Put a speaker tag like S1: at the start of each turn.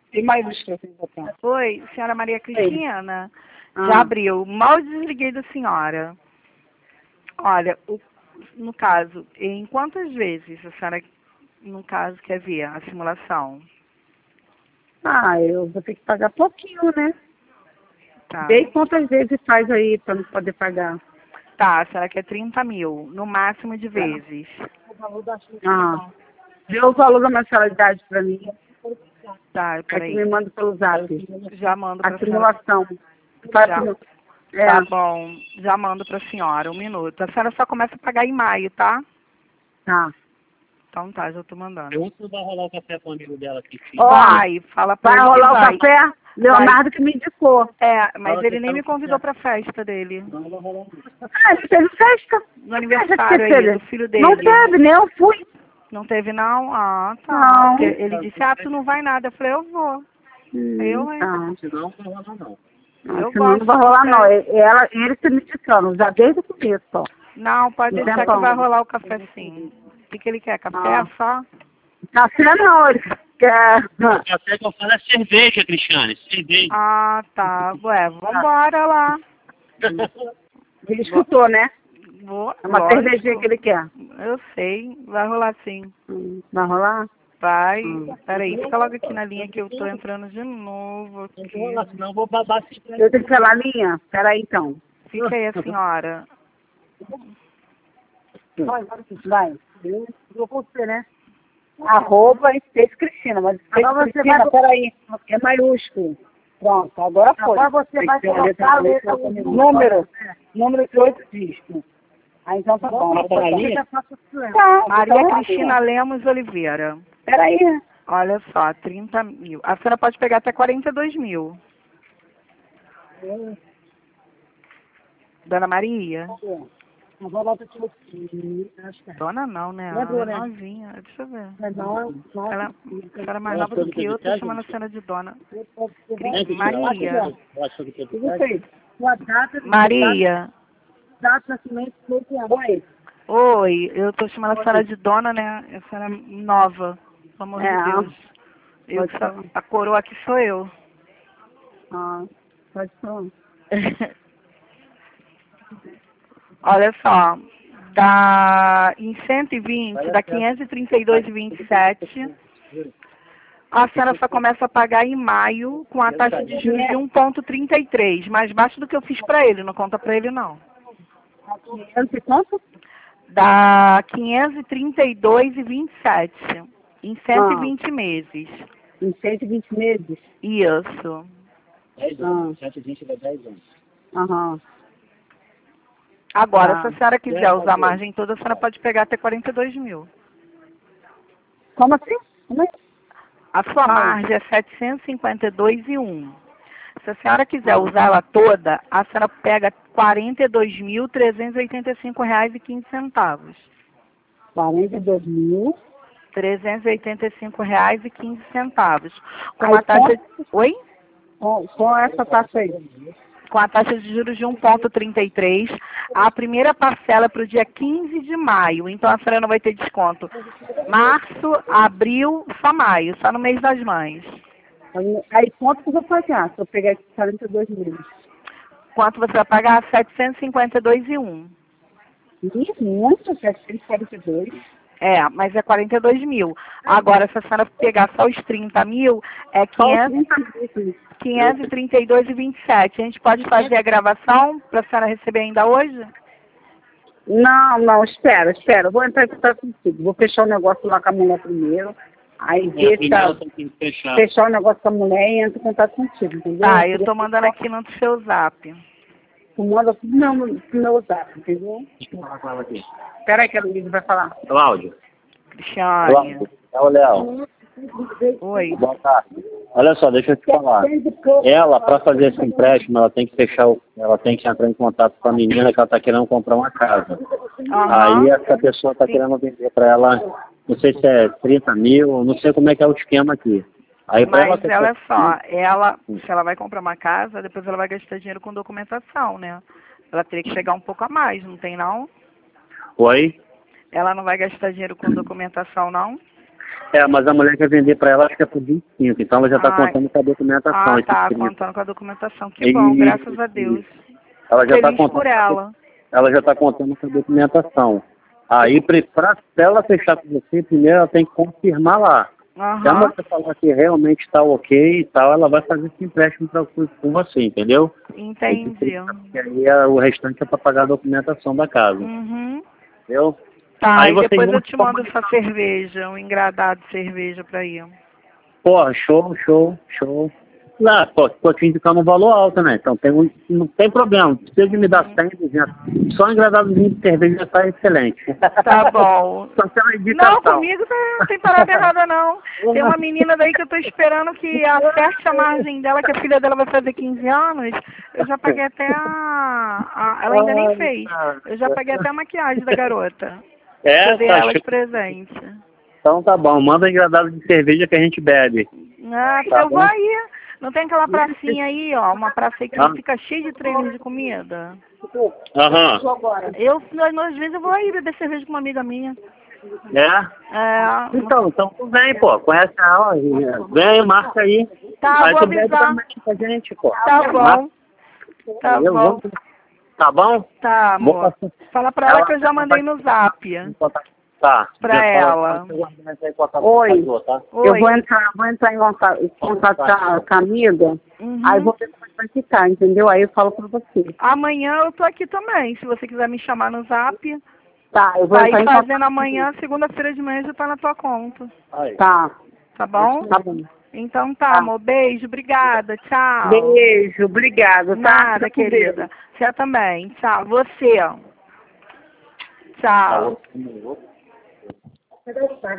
S1: E maiúsculo tem que botar.
S2: Oi, senhora Maria Cristina. Já abriu. Mal desliguei da senhora. Olha, no caso, em quantas vezes a senhora, no caso, quer ver a simulação?
S1: Eu vou ter que pagar pouquinho, né?
S2: Tá.
S1: Vê quantas vezes faz aí pra não poder pagar.
S2: Tá, a senhora quer 30 mil, no máximo de vezes.
S1: Vê o valor da mensalidade pra mim.
S2: Tá,
S1: Aí tu
S2: peraí.
S1: me manda pelo zap.
S2: Já mando pra
S1: A
S2: senhora.
S1: simulação.
S2: Tá bom, já mando pra senhora, 1 minuto. A senhora só começa a pagar em maio, tá?
S1: Tá.
S2: Então tá, já tô mandando.
S3: Pergunta se vai rolar o café com o amigo dela aqui.
S2: Vai, fala pra
S1: Vai
S2: ele que
S1: rolar o
S2: vai.
S1: café? Leonardo que me indicou.
S2: É, mas ele nem me convidou pra festa dele.
S1: Ele teve festa.
S2: No aniversário aí, do filho dele.
S1: Não teve, nem eu fui.
S2: Não teve, não? Ah, tá.
S1: Não.
S2: Porque ele disse, tu não vai nada. Eu falei, eu vou. Eu, hein?
S1: Não.
S3: Senão não vai rolar, não.
S2: Eu
S1: Senão não vai
S2: gosto
S1: rolar,
S2: de
S1: não.
S2: café.
S1: Ele tá me indicando, já desde o começo, ó.
S2: Não, pode
S1: Não
S2: deixar
S1: tem
S2: que vai
S1: como.
S2: rolar o café sim. O que ele quer? Café só?
S1: Café não, ele quer...
S3: Café que eu falo é cerveja, Cristiane. Cerveja.
S2: Ah, tá. Ué, vambora lá.
S1: Ele escutou, né?
S2: Vou,
S1: É uma
S2: lógico.
S1: cervejinha que ele quer.
S2: Eu sei. Vai rolar sim.
S1: Vai rolar?
S2: Vai. Peraí, fica logo aqui na linha que eu tô entrando de novo aqui.
S3: Senão eu vou babar assim.
S1: Eu tenho que falar a linha? Peraí, então.
S2: Fica aí a senhora.
S1: Vai. Eu vou você, né? Arroba Space Cristina, mas Space Cristina, peraí, é maiúsculo. Pronto, agora foi. Agora você vai colocar a letra, número de 8 dígitos. Então tá bom. Tá,
S2: Maria Cristina Lemos Oliveira.
S1: Peraí.
S2: Olha só, 30 mil. A senhora pode pegar até 42 mil. Dona Maria? Dona não, né? Ela é novinha. Deixa eu ver. Ela é mais nova do que eu, tô chamando a senhora de dona. Maria. Maria. Oi, eu tô chamando a senhora de dona, né? A senhora é nova. Pelo amor de Deus. A coroa aqui sou eu.
S1: Pode falar.
S2: Olha só, em 120, dá 532,27. A senhora só começa a pagar em maio com a taxa de juros de 1,33, mais baixo do que eu fiz para ele, não conta para ele não.
S1: Quanto?
S2: Dá 532,27 em 120 meses.
S1: Em 120 meses?
S2: Isso.
S3: 10 anos. 120 dá 10 anos.
S1: Aham.
S2: Agora, se a senhora quiser usar a margem toda, a senhora pode pegar até 42 mil.
S1: Como assim? Como é?
S2: A sua margem é 752,1. Se a senhora quiser usar ela toda, a senhora pega R$ 42.385,15.
S1: R$
S2: 42.385,15. Com a taxa... Oi?
S1: Com essa taxa aí.
S2: Com a taxa de juros de 1,33. A primeira parcela é para o dia 15 de maio. Então a senhora não vai ter desconto. Março, abril, só maio. Só no mês das mães.
S1: Aí quanto que eu vou pagar se eu pegar esses 42 mil?
S2: Quanto você vai pagar? 752,1.
S1: Muito, 742.
S2: É, mas é 42 mil. Agora, se a senhora pegar só os 30 mil, é 532,27. A gente pode fazer a gravação para a senhora receber ainda hoje?
S1: Não, espera. Eu vou entrar em contato contigo. Vou fechar o negócio lá com a mulher primeiro. Aí fechar o negócio com a mulher e entro em contato contigo, entendeu?
S2: Tá, eu tô mandando aqui no seu zap.
S1: Tu manda tudo no meu zap, entendeu?
S3: Deixa eu falar com ela aqui.
S1: Espera aí que a Luísa vai falar.
S3: Cláudio.
S2: Cristiane.
S3: É o Léo.
S2: Oi.
S3: Boa tarde. Olha só, deixa eu te falar. Ela, para fazer esse empréstimo, ela tem que ela tem que entrar em contato com a menina que ela está querendo comprar uma casa. Aí essa pessoa está querendo vender para ela, não sei se é 30 mil, não sei como é que é o esquema aqui. Aí,
S2: mas olha só, se ela vai comprar uma casa, depois ela vai gastar dinheiro com documentação, né? Ela teria que pegar um pouco a mais, não tem não?
S3: Oi?
S2: Ela não vai gastar dinheiro com documentação, não?
S3: Mas a mulher quer vender para ela, acho que é por 25, então ela já está contando com a documentação.
S2: Contando com a documentação. Que bom, graças a Deus.
S3: Ela já está
S2: contando por ela.
S3: Ela já está contando com a documentação. Aí, para ela fechar com você, primeiro ela tem que confirmar lá. Se a mulher falar que realmente está ok e tal, ela vai fazer esse empréstimo com você, entendeu?
S2: Entendi.
S3: E aí o restante é para pagar a documentação da casa. Entendeu?
S2: Tá, aí depois eu te mando essa cerveja, um engradado de cerveja pra ir.
S3: Porra, show. Lá, tô te indicando um valor alto, né? Então não tem problema. Precisa de me dar 100, 200. Só um engradadozinho de cerveja já tá excelente.
S2: Tá bom.
S3: Só tem uma indicação.
S2: Não, comigo não tem parada errada, não. Tem uma menina daí que eu tô esperando que acerte a margem dela, que a filha dela vai fazer 15 anos. Eu já paguei até ela ainda nem fez. Eu já paguei até a maquiagem da garota. Eu dei ela de presente.
S3: Então tá bom, manda engradado de cerveja que a gente bebe.
S2: Eu vou aí. Não tem aquela pracinha aí, ó, uma praça aí que fica cheia de trailer de comida? Às vezes eu vou aí beber cerveja com uma amiga minha.
S3: Então tu vem, pô, conhece ela, vem aí, marca aí.
S2: Tá,
S3: aí
S2: vou avisar.
S3: Com a gente, pô.
S2: Tá bom. Tá bom.
S3: Tá bom?
S2: Tá, amor. Fala pra ela que eu já mandei no zap.
S3: Tá.
S2: Pra ela.
S1: Oi. Eu vou entrar em contato com a amiga, aí vou ver como vai ficar, entendeu? Aí eu falo pra você.
S2: Amanhã eu tô aqui também, se você quiser me chamar no zap.
S1: Tá, eu vou
S2: entrar em contato. Fazendo amanhã, segunda-feira de manhã já tá na tua conta.
S1: Tá.
S2: Tá bom?
S1: Tá bom.
S2: Então tá, amor. Beijo, obrigada. Tchau.
S1: Beijo, obrigada.
S2: Nada, querida. Você também. Tchau. Você, ó. Tchau.